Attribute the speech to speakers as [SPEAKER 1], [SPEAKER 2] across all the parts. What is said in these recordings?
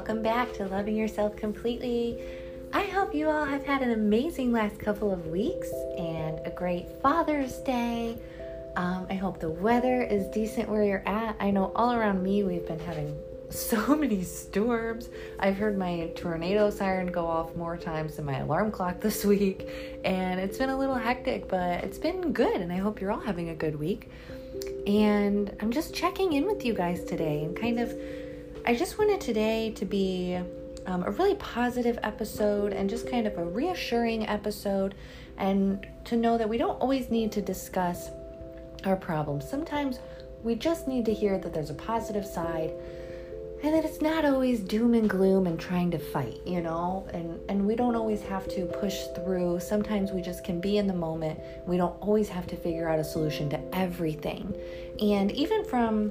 [SPEAKER 1] welcome back to Loving Yourself Completely. I hope you all have had an amazing last couple of weeks and a great Father's Day. I hope the weather is decent where you're at. I know all around me we've been having so many storms. I've heard my tornado siren go off more times than my alarm clock this week, and it's been a little hectic, but it's been good, and I hope you're all having a good week. And I'm just checking in with you guys today, and I just wanted today to be a really positive episode and just kind of a reassuring episode, and to know that we don't always need to discuss our problems. Sometimes we just need to hear that there's a positive side and that it's not always doom and gloom and trying to fight, and we don't always have to push through. Sometimes we just can be in the moment. We don't always have to figure out a solution to everything. And even from,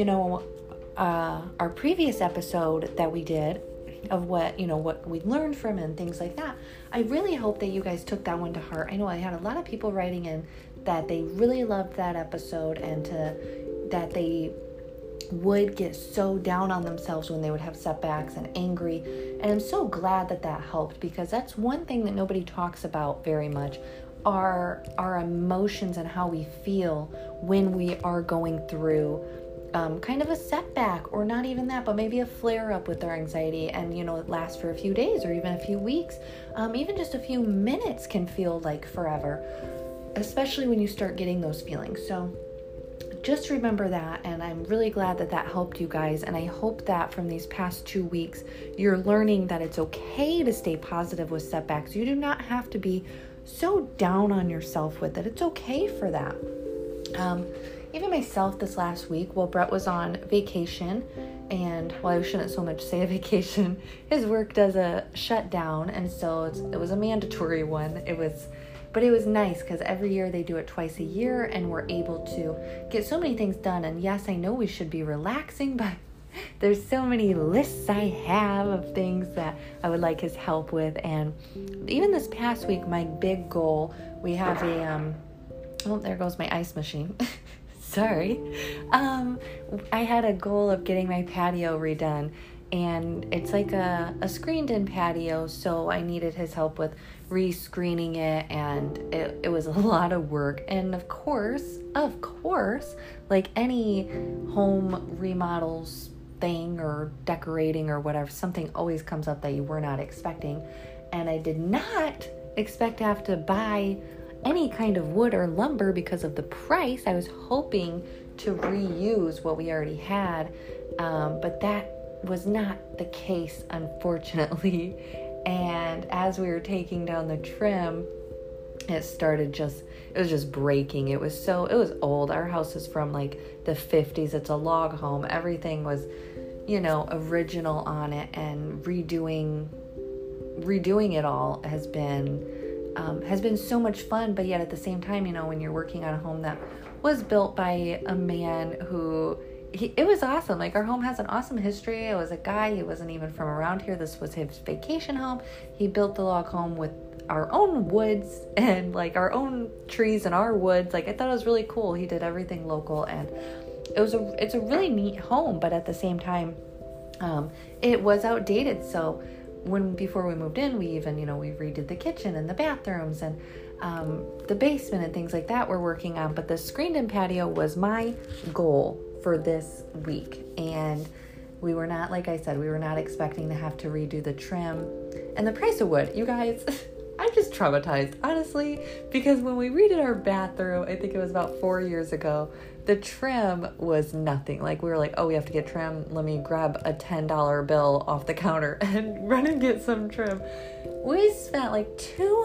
[SPEAKER 1] our previous episode that we did of what we learned from and things like that, I really hope that you guys took that one to heart. I know I had a lot of people writing in that they really loved that episode and that they would get so down on themselves when they would have setbacks and angry. And I'm so glad that helped, because that's one thing that nobody talks about very much, are our emotions and how we feel when we are going through kind of a setback, or not even that, but maybe a flare-up with our anxiety, and it lasts for a few days or even a few weeks. Even just a few minutes can feel like forever, especially when you start getting those feelings. So just remember that, and I'm really glad that helped you guys, and I hope that from these past 2 weeks, you're learning that it's okay to stay positive with setbacks. You do not have to be so down on yourself with it. It's okay for that. Even myself this last week, Brett was on vacation, and I shouldn't so much say a vacation, his work does a shutdown, and so it was a mandatory one. But it was nice because every year they do it twice a year, and we're able to get so many things done. And yes, I know we should be relaxing, but there's so many lists I have of things that I would like his help with. And even this past week, my big goal, we have there goes my ice machine. Sorry. I had a goal of getting my patio redone, and it's like a screened-in patio, so I needed his help with re-screening it, and it was a lot of work. And of course, like any home remodels thing or decorating or whatever, something always comes up that you were not expecting, and I did not expect to have to buy any kind of wood or lumber because of the price. I was hoping to reuse what we already had, but that was not the case, unfortunately. And as we were taking down the trim, it was just breaking. It was old. Our house is from like the 50s. It's a log home. Everything was, original on it, and redoing it all has been so much fun. But yet at the same time, when you're working on a home that was built by a man who, it was awesome. Like, our home has an awesome history. It was a guy, he wasn't even from around here. This was his vacation home. He built the log home with our own woods and like our own trees and our woods. Like, I thought it was really cool. He did everything local, and it's a really neat home, but at the same time, it was outdated. So before we moved in, we even, we redid the kitchen and the bathrooms and the basement and things like that we're working on. But the screened-in patio was my goal for this week, and we were not, like I said, we were not expecting to have to redo the trim and the price of wood. You guys, I'm just traumatized, honestly, because when we redid our bathroom, I think it was about 4 years ago, the trim was nothing. Like, we were like, oh, we have to get trim. Let me grab a $10 bill off the counter and run and get some trim. We spent like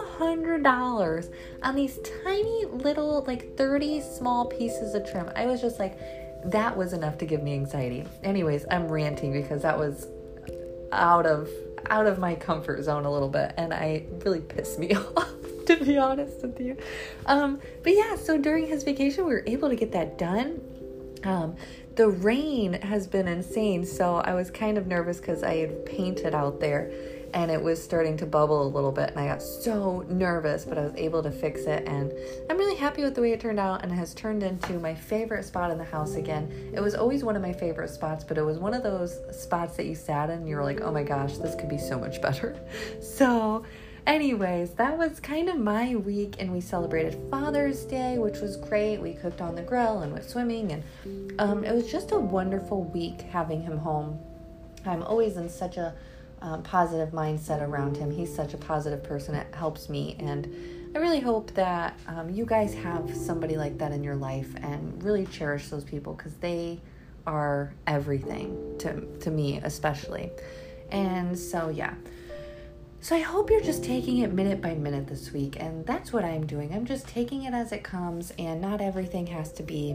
[SPEAKER 1] $200 on these tiny little, like 30 small pieces of trim. I was just like, that was enough to give me anxiety. Anyways, I'm ranting because that was out of my comfort zone a little bit, and it really pissed me off, to be honest with you. But yeah, so during his vacation, we were able to get that done. The rain has been insane, so I was kind of nervous because I had painted out there, and it was starting to bubble a little bit, and I got so nervous, but I was able to fix it, and I'm really happy with the way it turned out, and it has turned into my favorite spot in the house again. It was always one of my favorite spots, but it was one of those spots that you sat in and you were like, oh my gosh, this could be so much better. So anyways, that was kind of my week, and we celebrated Father's Day, which was great. We cooked on the grill and went swimming, and it was just a wonderful week having him home. I'm always in such a positive mindset around him. He's such a positive person. It helps me, and I really hope that you guys have somebody like that in your life and really cherish those people, because they are everything to me especially. And so yeah, so I hope you're just taking it minute by minute this week, and that's what I'm doing. I'm just taking it as it comes, and not everything has to be,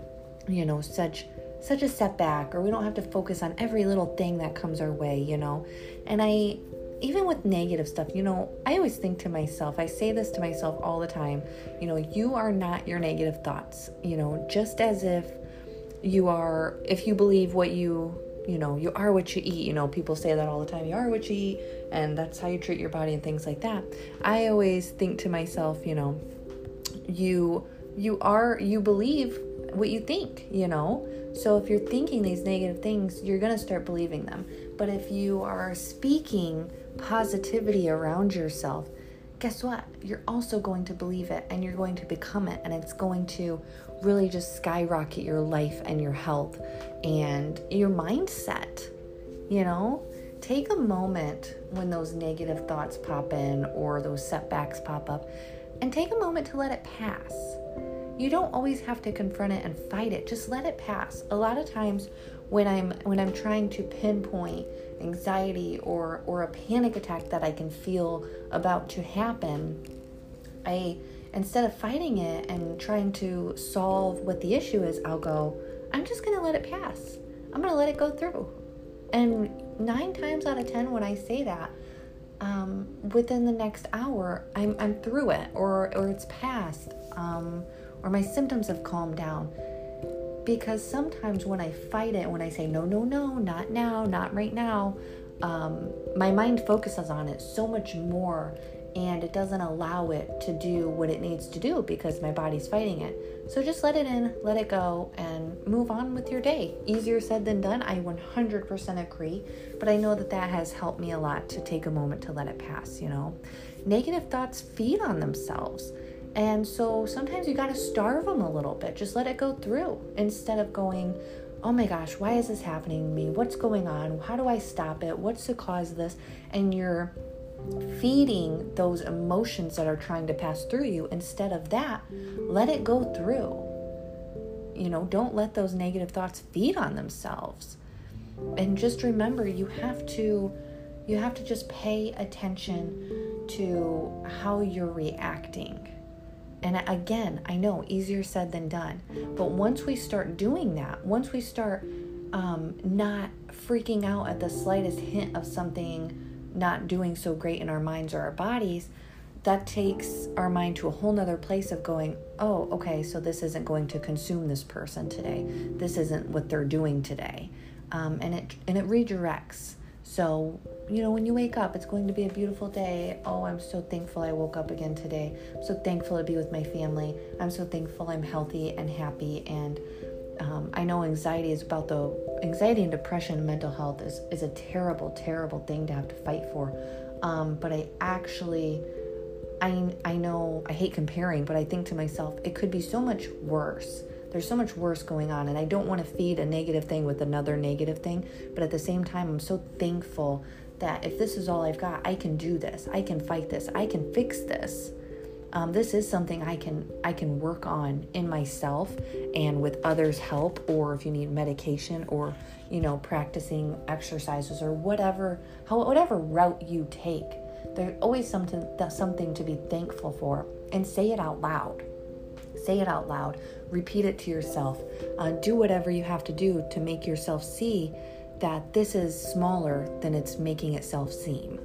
[SPEAKER 1] such a setback, or we don't have to focus on every little thing that comes our way, And even with negative stuff, I always think to myself, I say this to myself all the time, you are not your negative thoughts, just as if you are, if you believe what you are what you eat, people say that all the time, you are what you eat, and that's how you treat your body and things like that. I always think to myself, you believe what you think, So if you're thinking these negative things, you're going to start believing them. But if you are speaking positivity around yourself, guess what? You're also going to believe it, and you're going to become it, and it's going to really just skyrocket your life and your health and your mindset. Take a moment when those negative thoughts pop in or those setbacks pop up, and take a moment to let it pass. You don't always have to confront it and fight it. Just let it pass. A lot of times when I'm trying to pinpoint anxiety or a panic attack that I can feel about to happen, instead of fighting it and trying to solve what the issue is, I'll go, I'm just going to let it pass. I'm going to let it go through. And 9 times out of 10 when I say that, within the next hour, I'm through it, or it's passed, or my symptoms have calmed down. Because sometimes when I fight it, when I say, no, not now, not right now, my mind focuses on it so much more, and it doesn't allow it to do what it needs to do because my body's fighting it. So just let it in, let it go, and move on with your day. Easier said than done. I 100% agree, but I know that has helped me a lot to take a moment to let it pass, Negative thoughts feed on themselves. And so sometimes you got to starve them a little bit. Just let it go through instead of going, oh my gosh, why is this happening to me? What's going on? How do I stop it? What's the cause of this? And you're feeding those emotions that are trying to pass through you. Instead of that, let it go through. Don't let those negative thoughts feed on themselves. And just remember, you have to just pay attention to how you're reacting. And again, I know, easier said than done. But once we start doing that, once we start not freaking out at the slightest hint of something not doing so great in our minds or our bodies, that takes our mind to a whole nother place of going, oh, okay, so this isn't going to consume this person today. This isn't what they're doing today. And it redirects. So, when you wake up, it's going to be a beautiful day. Oh, I'm so thankful I woke up again today. I'm so thankful to be with my family. I'm so thankful I'm healthy and happy. And I know anxiety and depression and mental health is a terrible, terrible thing to have to fight for. But I know I hate comparing, but I think to myself, it could be so much worse. There's so much worse going on, and I don't want to feed a negative thing with another negative thing. But at the same time, I'm so thankful that if this is all I've got, I can do this. I can fight this. I can fix this. This is something I can work on in myself and with others' help, or if you need medication, or practicing exercises, or whatever route you take. There's always something to be thankful for, and say it out loud. Say it out loud. Repeat it to yourself. Do whatever you have to do to make yourself see that this is smaller than it's making itself seem.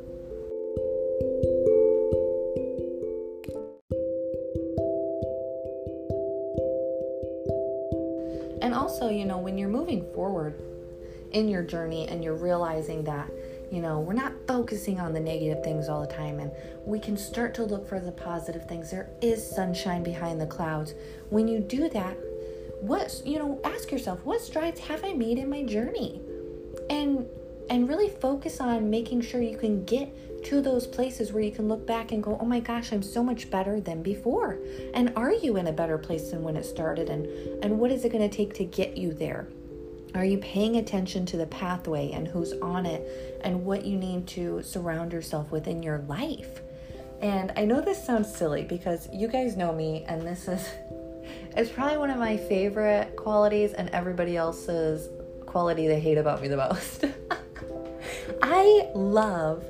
[SPEAKER 1] And also, when you're moving forward in your journey and you're realizing that, we're not focusing on the negative things all the time, and we can start to look for the positive things. There is sunshine behind the clouds. When you do that, ask yourself, what strides have I made in my journey? And really focus on making sure you can get to those places where you can look back and go, oh my gosh, I'm so much better than before. And are you in a better place than when it started? And what is it going to take to get you there? Are you paying attention to the pathway and who's on it and what you need to surround yourself with in your life? And I know this sounds silly because you guys know me, and it's probably one of my favorite qualities and everybody else's quality they hate about me the most. I love,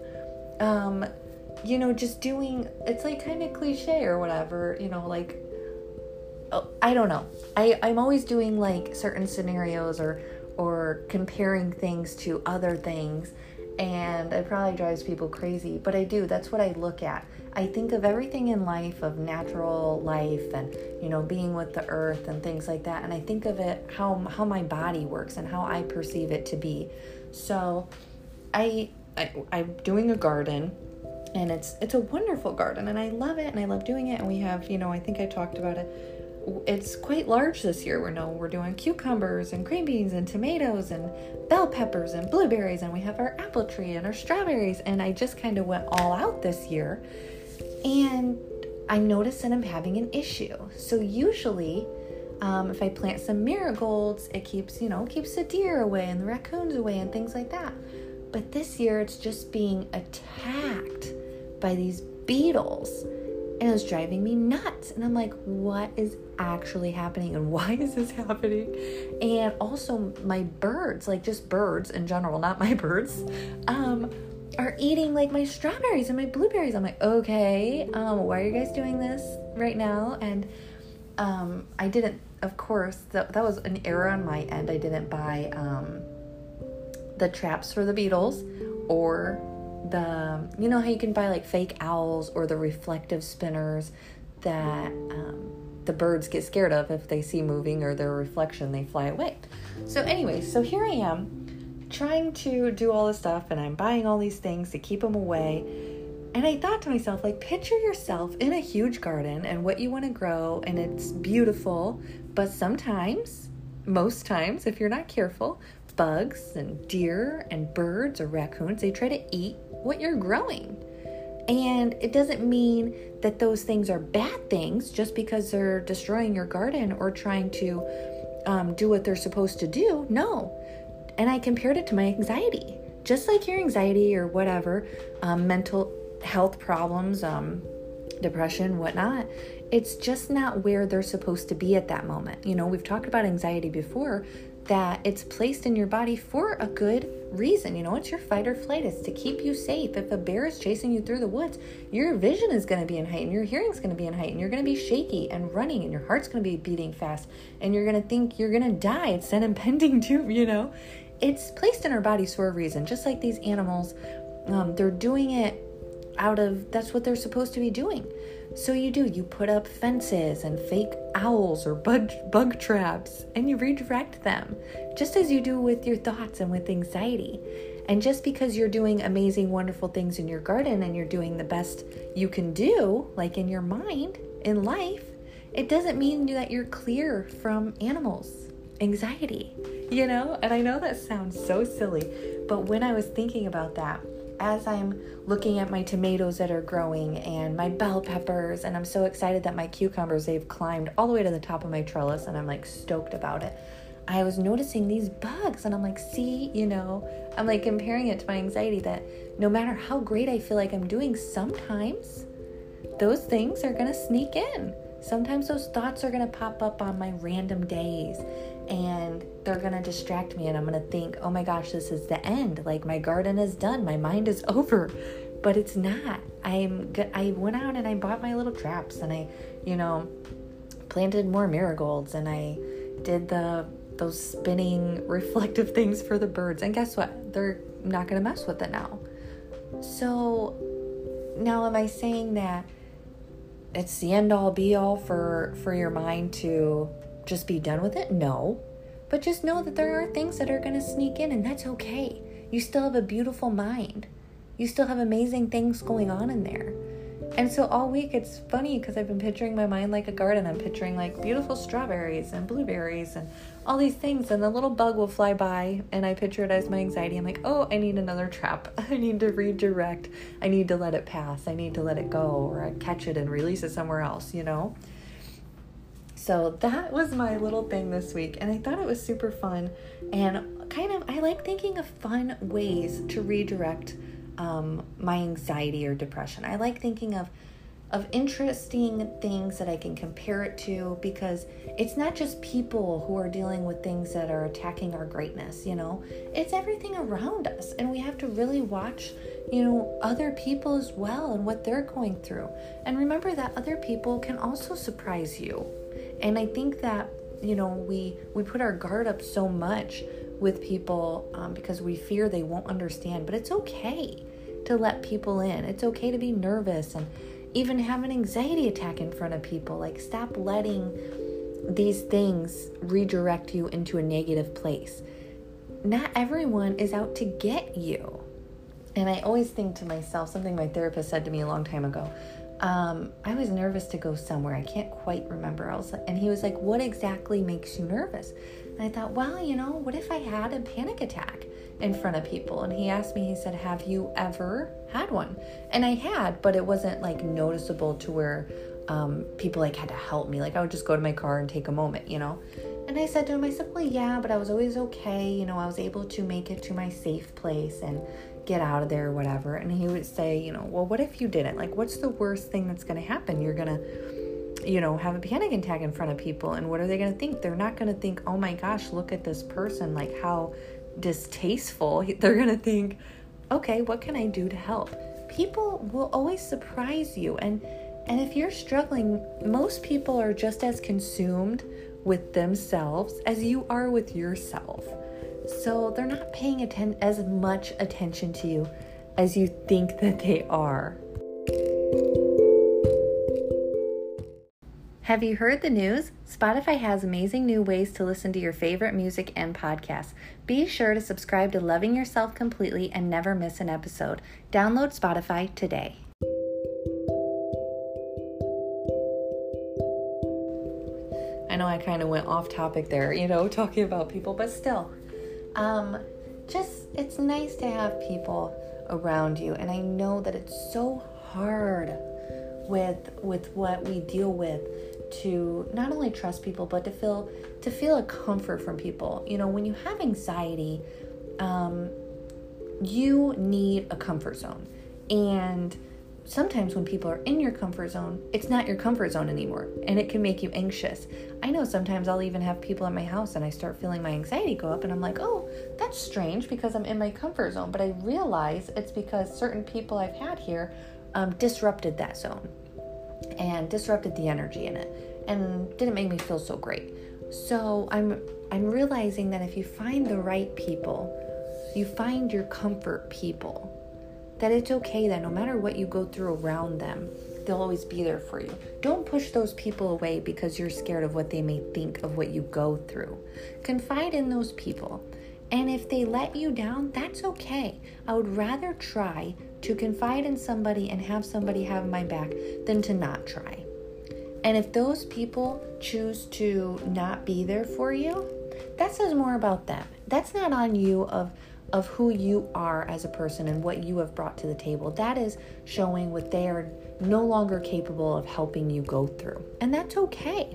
[SPEAKER 1] just doing, it's like kind of cliche or whatever, I don't know. I'm always doing like certain scenarios or comparing things to other things, and it probably drives people crazy, but I do. That's what I look at. I think of everything in life, of natural life and, being with the earth and things like that. And I think of it, how my body works and how I perceive it to be. So I'm doing a garden, and it's a wonderful garden, and I love it, and I love doing it. And we have, I think I talked about it. It's quite large this year. We're doing cucumbers and green beans and tomatoes and bell peppers and blueberries, and we have our apple tree and our strawberries. And I just kind of went all out this year, and I noticed that I'm having an issue. So usually, if I plant some marigolds, it keeps the deer away and the raccoons away and things like that. But this year, it's just being attacked by these beetles. And it was driving me nuts. And I'm like, what is actually happening? And why is this happening? And also my birds, like just birds in general, not my birds, are eating like my strawberries and my blueberries. I'm like, okay, why are you guys doing this right now? And I didn't, of course, that was an error on my end. I didn't buy the traps for the beetles, or how you can buy like fake owls or the reflective spinners that the birds get scared of if they see moving or their reflection, they fly away. So anyway, so here I am trying to do all this stuff, and I'm buying all these things to keep them away. And I thought to myself, like, picture yourself in a huge garden and what you want to grow, and it's beautiful, but most times, if you're not careful, bugs and deer and birds or raccoons, they try to eat what you're growing. And it doesn't mean that those things are bad things just because they're destroying your garden or trying to do what they're supposed to do. No. And I compared it to my anxiety. Just like your anxiety or whatever, mental health problems, depression, whatnot, it's just not where they're supposed to be at that moment. We've talked about anxiety before, that it's placed in your body for a good reason. It's your fight or flight. It's to keep you safe. If a bear is chasing you through the woods, your vision is going to be in height, and your hearing is going to be in height, and you're going to be shaky and running, and your heart's going to be beating fast, and you're going to think you're going to die. It's an impending doom, It's placed in our bodies for a reason. Just like these animals, they're doing it that's what they're supposed to be doing. So you put up fences and fake owls or bug traps, and you redirect them, just as you do with your thoughts and with anxiety. And just because you're doing amazing, wonderful things in your garden and you're doing the best you can do, like in your mind, in life, it doesn't mean that you're clear from anxiety, And I know that sounds so silly, but when I was thinking about that, as I'm looking at my tomatoes that are growing and my bell peppers, and I'm so excited that my cucumbers, they've climbed all the way to the top of my trellis, and I'm like stoked about it. I was noticing these bugs, and I'm like, I'm like comparing it to my anxiety, that no matter how great I feel like I'm doing, sometimes those things are going to sneak in. Sometimes those thoughts are going to pop up on my random days, and they're going to distract me, and I'm going to think, oh my gosh, this is the end. Like, my garden is done. My mind is over. But it's not. I went out and I bought my little traps, and I, planted more marigolds, and I did those spinning reflective things for the birds. And guess what? They're not going to mess with it now. So now am I saying that it's the end all be all for your mind to just be done with it? No. But just know that there are things that are going to sneak in, and that's okay. You still have a beautiful mind. You still have amazing things going on in there. And so all week, it's funny because I've been picturing my mind like a garden. I'm picturing like beautiful strawberries and blueberries and all these things. And the little bug will fly by and I picture it as my anxiety. I'm like, oh, I need another trap. I need to redirect. I need to let it pass. I need to let it go, or I catch it and release it somewhere else, you know? So that was my little thing this week. And I thought it was super fun. And I like thinking of fun ways to redirect my anxiety or depression. I like thinking of interesting things that I can compare it to, because it's not just people who are dealing with things that are attacking our greatness, you know, it's everything around us. And we have to really watch, you know, other people as well and what they're going through. And remember that other people can also surprise you. And I think that, you know, we put our guard up so much with people because we fear they won't understand, but it's okay to let people in. It's okay to be nervous and even have an anxiety attack in front of people. Like, stop letting these things redirect you into a negative place. Not everyone is out to get you. And I always think to myself, something my therapist said to me a long time ago, I was nervous to go somewhere. I can't quite remember. And he was like, what exactly makes you nervous? And I thought, well, you know, what if I had a panic attack in front of people? And he asked me, he said, have you ever had one? And I had, but it wasn't like noticeable to where people like had to help me. Like, I would just go to my car and take a moment, you know? And I said to him, I said, well, yeah, but I was always okay. You know, I was able to make it to my safe place and get out of there or whatever. And he would say, you know, well, what if you didn't? Like, what's the worst thing that's going to happen? You're going to, you know, have a panic attack in front of people. And what are they going to think? They're not going to think, oh my gosh, look at this person, like how distasteful. They're going to think, okay, what can I do to help? People will always surprise you. And if you're struggling, most people are just as consumed with themselves as you are with yourself. So they're not paying as much attention to you as you think that they are. Have you heard the news? Spotify has amazing new ways to listen to your favorite music and podcasts. Be sure to subscribe to Loving Yourself Completely and never miss an episode. Download Spotify today. I know I kind of went off topic there, you know, talking about people, but still, it's nice to have people around you. And I know that it's so hard with what we deal with to not only trust people, but to feel a comfort from people. You know, when you have anxiety, you need a comfort zone. And sometimes when people are in your comfort zone, it's not your comfort zone anymore, and it can make you anxious. I know sometimes I'll even have people at my house and I start feeling my anxiety go up, and I'm like, oh, that's strange because I'm in my comfort zone. But I realize it's because certain people I've had here disrupted that zone and disrupted the energy in it and didn't make me feel so great. So I'm realizing that if you find the right people, you find your comfort people, that it's okay that no matter what you go through around them, they'll always be there for you. Don't push those people away because you're scared of what they may think of what you go through. Confide in those people. And if they let you down, that's okay. I would rather try to confide in somebody and have somebody have my back than to not try. And if those people choose to not be there for you, that says more about them. That's not on you of who you are as a person and what you have brought to the table. That is showing what they are no longer capable of helping you go through. And that's okay.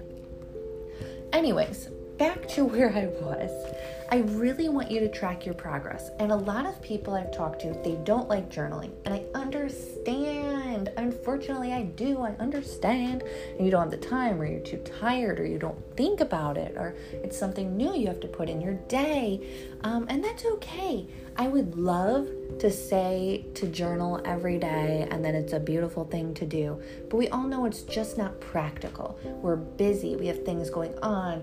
[SPEAKER 1] Anyways, back to where I was. I really want you to track your progress. And a lot of people I've talked to, they don't like journaling. And I understand. Unfortunately, I do. I understand. And you don't have the time, or you're too tired, or you don't think about it, or it's something new you have to put in your day. And that's okay. I would love to say to journal every day and that it's a beautiful thing to do. But we all know it's just not practical. We're busy. We have things going on.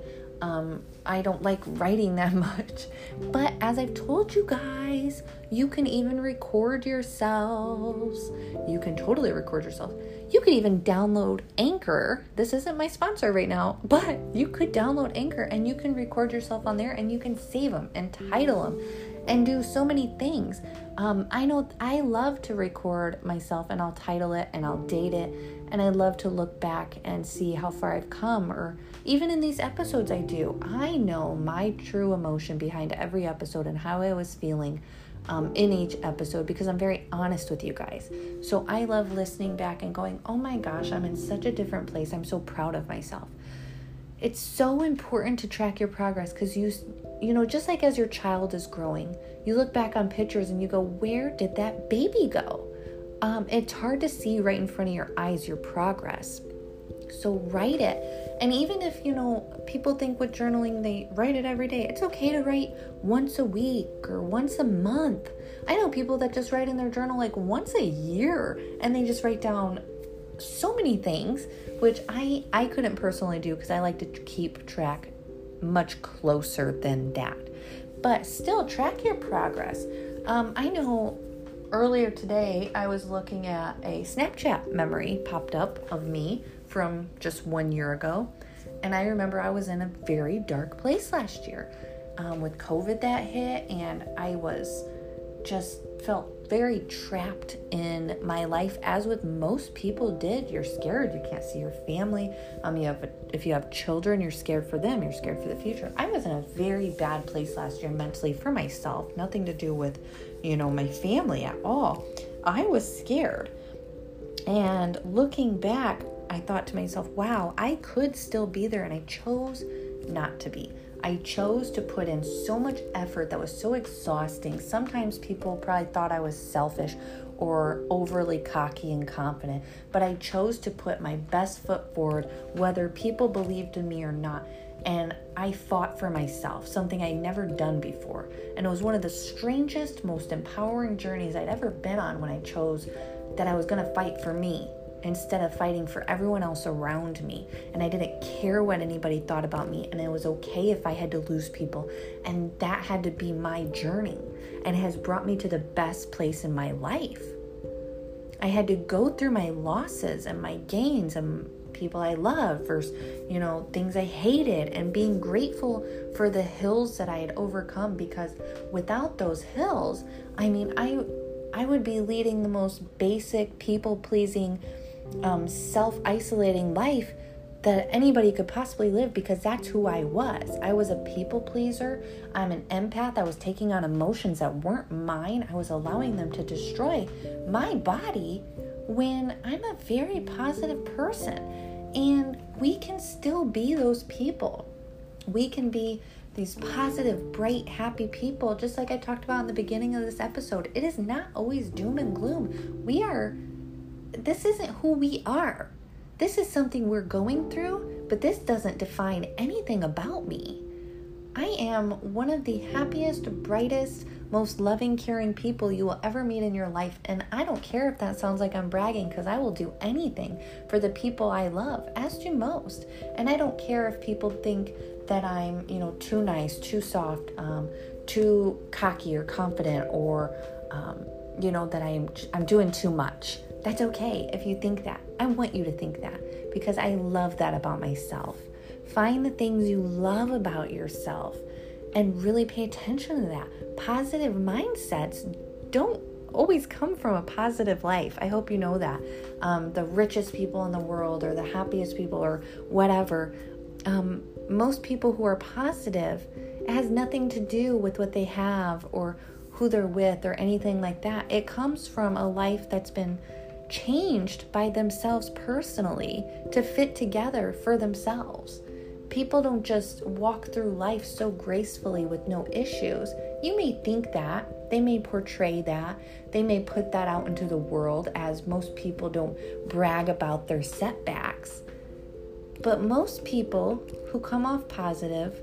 [SPEAKER 1] I don't like writing that much, but as I've told you guys, you can even record yourselves. You can totally record yourself. You could even download Anchor. This isn't my sponsor right now, but you could download Anchor and you can record yourself on there and you can save them and title them. and do so many things. I know I love to record myself, and I'll title it and I'll date it, and I love to look back and see how far I've come, or even in these episodes I do. I know my true emotion behind every episode and how I was feeling in each episode, because I'm very honest with you guys. So I love listening back and going, oh my gosh, I'm in such a different place. I'm so proud of myself. It's so important to track your progress, because you know, just like as your child is growing, you look back on pictures and you go, where did that baby go? It's hard to see right in front of your eyes your progress. So write it. And even if, you know, people think with journaling, they write it every day. It's okay to write once a week or once a month. I know people that just write in their journal like once a year, and they just write down so many things, which I couldn't personally do, because I like to keep track much closer than that. But still, track your progress. I know earlier today I was looking at a Snapchat memory popped up of me from just 1 year ago. And I remember I was in a very dark place last year with COVID that hit, and I was just felt very trapped in my life, as with most people did. You're scared. You can't see your family. If you have children, you're scared for them. You're scared for the future. I was in a very bad place last year mentally for myself. Nothing to do with, you know, my family at all. I was scared. And looking back, I thought to myself, wow, I could still be there, and I chose not to be. I chose to put in so much effort that was so exhausting. Sometimes people probably thought I was selfish or overly cocky and confident, but I chose to put my best foot forward, whether people believed in me or not. And I fought for myself, something I'd never done before. And it was one of the strangest, most empowering journeys I'd ever been on, when I chose that I was going to fight for me instead of fighting for everyone else around me. And I didn't care what anybody thought about me, and it was okay if I had to lose people. And that had to be my journey, and has brought me to the best place in my life. I had to go through my losses and my gains, and people I love versus, you know, things I hated, and being grateful for the hills that I had overcome, because without those hills, I mean, I would be leading the most basic, people-pleasing, self-isolating life that anybody could possibly live, because that's who I was. I was a people pleaser. I'm an empath. I was taking on emotions that weren't mine. I was allowing them to destroy my body, when I'm a very positive person. And we can still be those people. We can be these positive, bright, happy people, just like I talked about in the beginning of this episode. It is not always doom and gloom. This isn't who we are. This is something we're going through, but this doesn't define anything about me. I am one of the happiest, brightest, most loving, caring people you will ever meet in your life. And I don't care if that sounds like I'm bragging, because I will do anything for the people I love, as do most. And I don't care if people think that I'm, you know, too nice, too soft, too cocky or confident, or, you know, that I'm doing too much. That's okay if you think that. I want you to think that, because I love that about myself. Find the things you love about yourself and really pay attention to that. Positive mindsets don't always come from a positive life. I hope you know that. The richest people in the world, or the happiest people, or whatever, most people who are positive, it has nothing to do with what they have or who they're with or anything like that. It comes from a life that's been changed by themselves personally to fit together for themselves. People don't just walk through life so gracefully with no issues. You may think that. They may portray that. They may put that out into the world, as most people don't brag about their setbacks. But most people who come off positive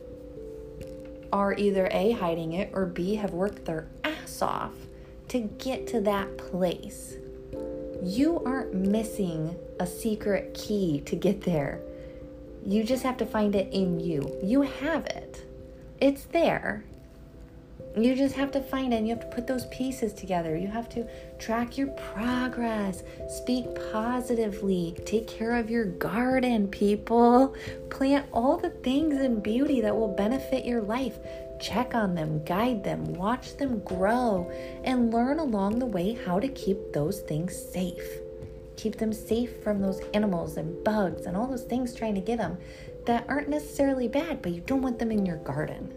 [SPEAKER 1] are either A, hiding it, or B, have worked their ass off to get to that place. You aren't missing a secret key to get there. You just have to find it in you. You have it. It's there. You just have to find it, and you have to put those pieces together. You have to track your progress, speak positively, take care of your garden, people. Plant all the things in beauty that will benefit your life. Check on them, guide them, watch them grow, and learn along the way how to keep those things safe. Keep them safe from those animals and bugs and all those things trying to get them that aren't necessarily bad, but you don't want them in your garden.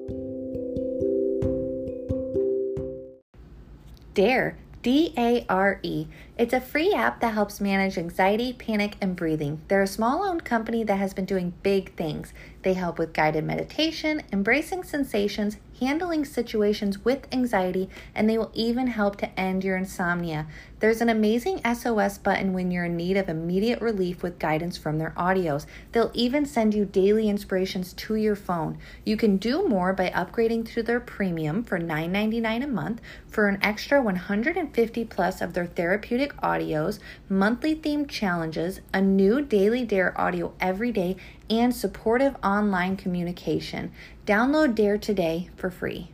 [SPEAKER 1] Dare, D-A-R-E. It's a free app that helps manage anxiety, panic, and breathing. They're a small-owned company that has been doing big things. They help with guided meditation, embracing sensations, handling situations with anxiety, and they will even help to end your insomnia. There's an amazing SOS button when you're in need of immediate relief with guidance from their audios. They'll even send you daily inspirations to your phone. You can do more by upgrading to their premium for $9.99 a month for an extra 150 plus of their therapeutic audios, monthly themed challenges, a new daily Dare audio every day, and supportive online communication. Download Dare today for free.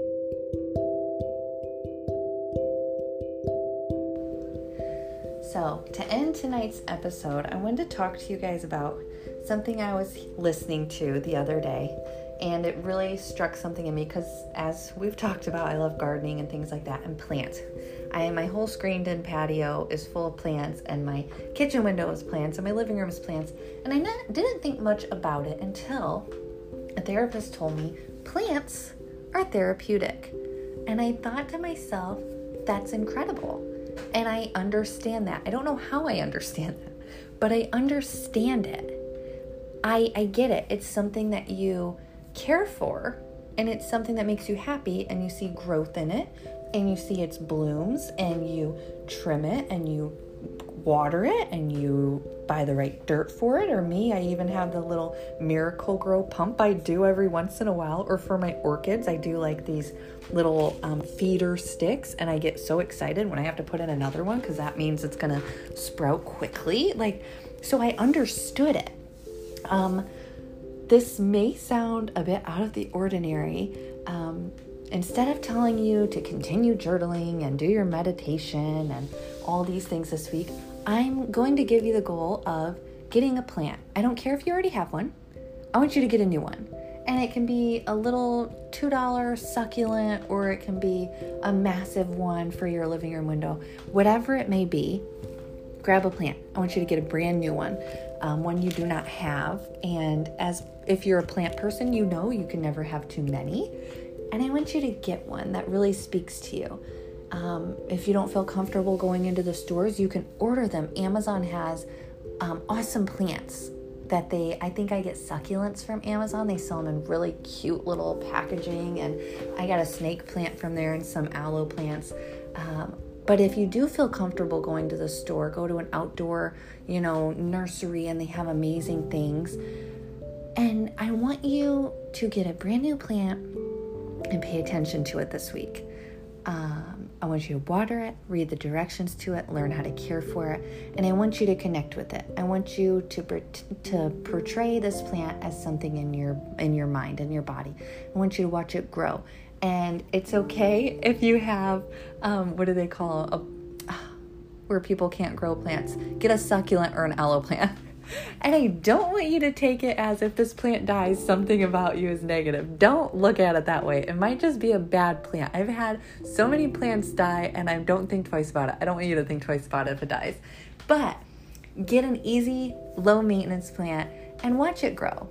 [SPEAKER 1] So, to end tonight's episode, I wanted to talk to you guys about something I was listening to the other day, and it really struck something in me because, as we've talked about, I love gardening and things like that, and plants. My whole screened-in patio is full of plants, and my kitchen window is plants, and my living room is plants, and I didn't think much about it until a therapist told me plants are therapeutic. And I thought to myself, that's incredible. And I understand that. I don't know how I understand that, but I understand it. I get it. It's something that you care for, and it's something that makes you happy, and you see growth in it, and you see its blooms, and you trim it, and you water it, and you buy the right dirt for it. Or me, I even have the little Miracle-Gro pump I do every once in a while. Or for my orchids, I do like these little feeder sticks, and I get so excited when I have to put in another one because that means it's gonna sprout quickly. So I understood it. This may sound a bit out of the ordinary. Instead of telling you to continue journaling and do your meditation and all these things this week, I'm going to give you the goal of getting a plant. I don't care if you already have one. I want you to get a new one. And it can be a little $2 succulent, or it can be a massive one for your living room window. Whatever it may be, grab a plant. I want you to get a brand new one, one you do not have. And if you're a plant person, you know you can never have too many. And I want you to get one that really speaks to you. If you don't feel comfortable going into the stores, you can order them. Amazon has awesome plants that I think I get succulents from Amazon. They sell them in really cute little packaging, and I got a snake plant from there and some aloe plants. But if you do feel comfortable going to the store, go to an outdoor, nursery, and they have amazing things. And I want you to get a brand new plant and pay attention to it this week. I want you to water it, read the directions to it, learn how to care for it, and I want you to connect with it. I want you to portray this plant as something in your mind and your body. I want you to watch it grow. And it's okay if you have, what do they call where people can't grow plants? Get a succulent or an aloe plant. And I don't want you to take it as if this plant dies, something about you is negative. Don't look at it that way. It might just be a bad plant. I've had so many plants die, and I don't think twice about it. I don't want you to think twice about it if it dies. But get an easy, low-maintenance plant and watch it grow.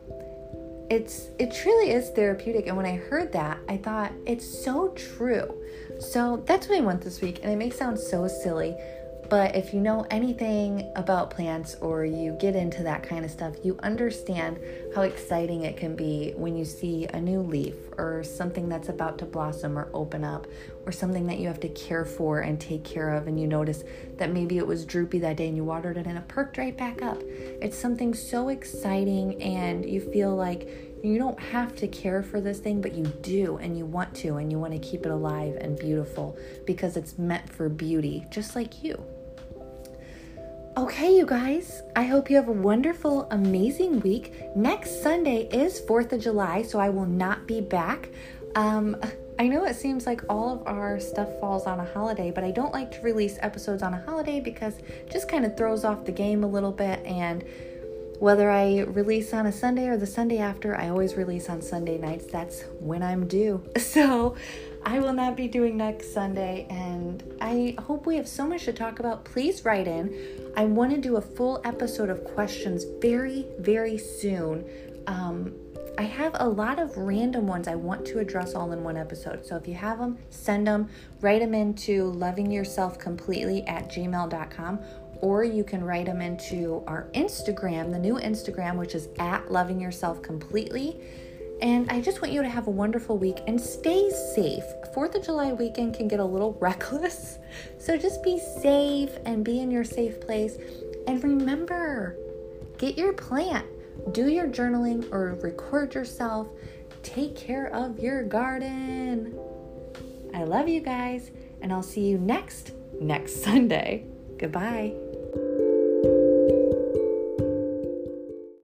[SPEAKER 1] It truly is therapeutic. And when I heard that, I thought, it's so true. So that's what I want this week. And it may sound so silly, but if you know anything about plants, or you get into that kind of stuff, you understand how exciting it can be when you see a new leaf, or something that's about to blossom or open up, or something that you have to care for and take care of, and you notice that maybe it was droopy that day and you watered it and it perked right back up. It's something so exciting, and you feel like you don't have to care for this thing, but you do, and you want to, and you want to keep it alive and beautiful because it's meant for beauty, just like you. Okay, you guys, I hope you have a wonderful, amazing week. Next Sunday is 4th of July, so I will not be back. I know it seems like all of our stuff falls on a holiday, but I don't like to release episodes on a holiday because it just kind of throws off the game a little bit. And whether I release on a Sunday or the Sunday after, I always release on Sunday nights. That's when I'm due. So I will not be doing next Sunday, and I hope we have so much to talk about. Please write in. I want to do a full episode of questions very, very soon. I have a lot of random ones I want to address all in one episode. So if you have them, send them, write them into lovingyourselfcompletely@gmail.com, or you can write them into our Instagram, the new Instagram, which is @lovingyourselfcompletely. And I just want you to have a wonderful week and stay safe. 4th of July weekend can get a little reckless. So just be safe and be in your safe place. And remember, get your plant. Do your journaling or record yourself. Take care of your garden. I love you guys, and I'll see you next Sunday. Goodbye.